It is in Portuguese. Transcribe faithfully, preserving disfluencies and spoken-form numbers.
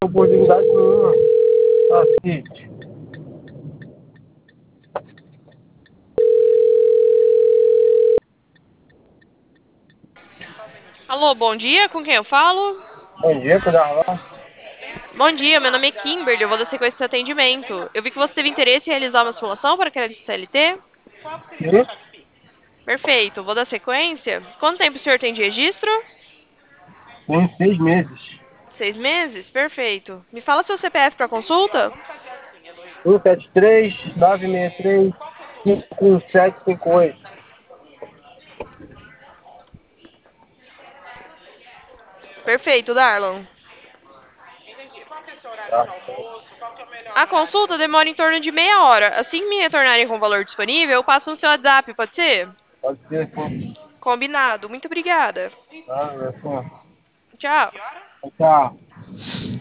oportunidade nenhuma. Assiste. Alô, bom dia, com quem eu falo? Bom dia, cuidar lá. Bom dia, meu nome é Kimberly, eu vou dar sequência do atendimento. Eu vi que você teve interesse em realizar uma simulação para crédito C L T? Sim, Perfeito, vou dar sequência. Quanto tempo o senhor tem de registro? tem seis meses. Seis meses? Perfeito. Me fala seu C P F para consulta? um sete três, nove seis três, cinco sete cinco oito. Perfeito, Darlon. Tá. A consulta demora em torno de meia hora. Assim que me retornarem com o valor disponível, eu passo no seu WhatsApp, pode ser? Pode ser sim. Combinado. Muito obrigada. Tá, é assim. Tchau. Tchau.